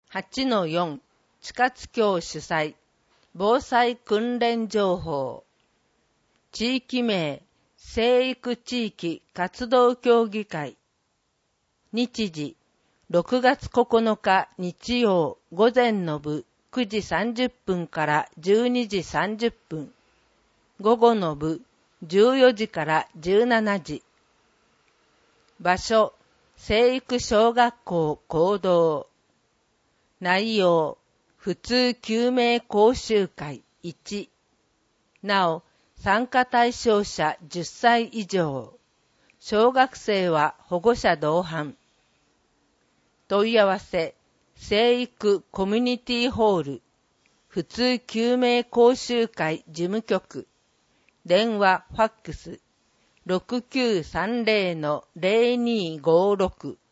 8-4 地下津協主催防災訓練情報地域名生育地域活動協議会日時6月9日日曜午前の部9時30分から12時30分午後の部14時から17時場所生育小学校講堂内容普通救命講習会1なお参加対象者10歳以上小学生は保護者同伴問い合わせ生育コミュニティホール普通救命講習会事務局電話ファックス6930-0256